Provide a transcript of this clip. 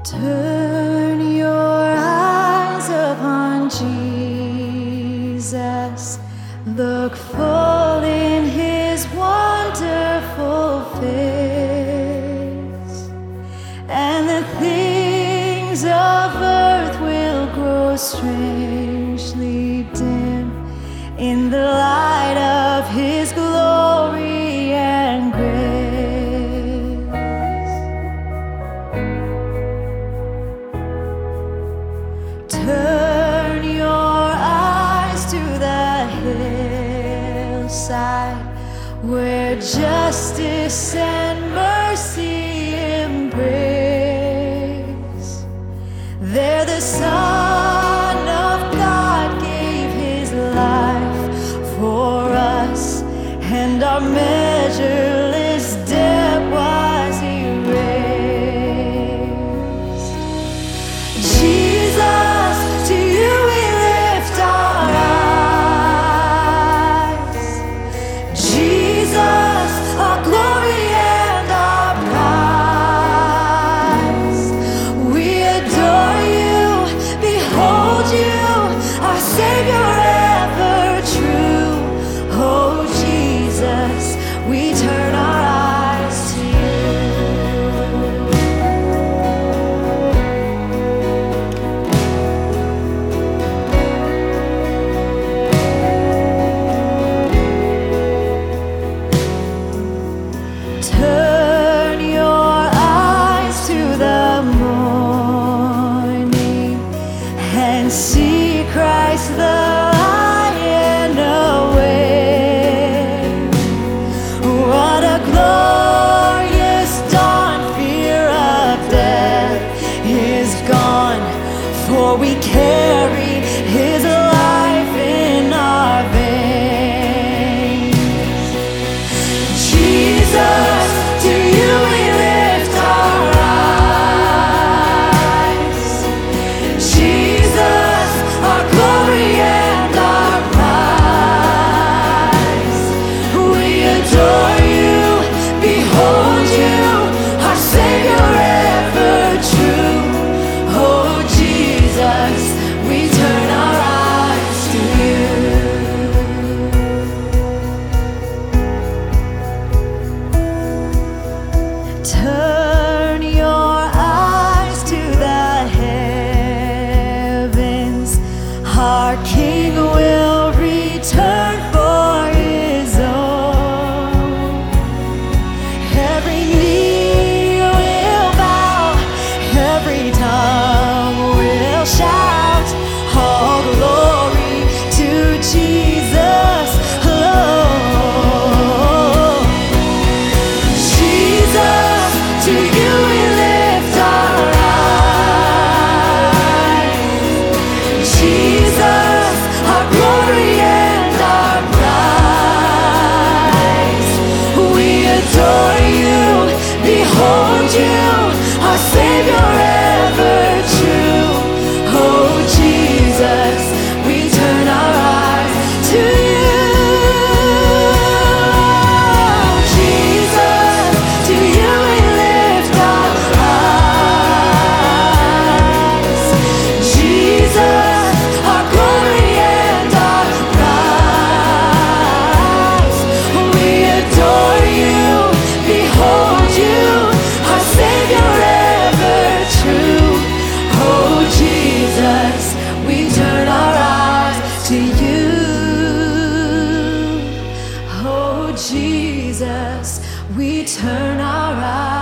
Turn your eyes upon Jesus. Look full in His wonderful face, and the things of earth will grow strangely dim in the light of His glory and grace. Turn your eyes to the hillside where justice and mercy embrace. There the Son of God gave His life for us, and our measureless debt was erased. Jesus, to you we lift our eyes. Jesus, our glory and our prize. We adore you, behold you, our Savior ever true. Oh Jesus, we turn our eyes to you. Turn your eyes to the morning and see Christ the Lion awake. What a glorious dawn! Fear of death is gone, for we carry His life in our veins. Jesus, to you we lift our eyes. Jesus, our glory and our prize. We adore you, behold you, our Savior ever true. Oh Jesus, we turn our eyes to you. Turn your eyes to the heavens. Our King will return for His own. Every knee will bow, every tongue will shout, all glory to Jesus alone. Jesus, to you we lift our eyes. Jesus, our glory and our prize. We adore you, behold you, our Savior ever true. Oh Jesus, we turn our eyes to you. Jesus, to you we lift our eyes. Jesus, our glory and our prize. We adore you, behold you, our Savior ever true. Oh Jesus, we turn our eyes to you. Oh Jesus, we turn our eyes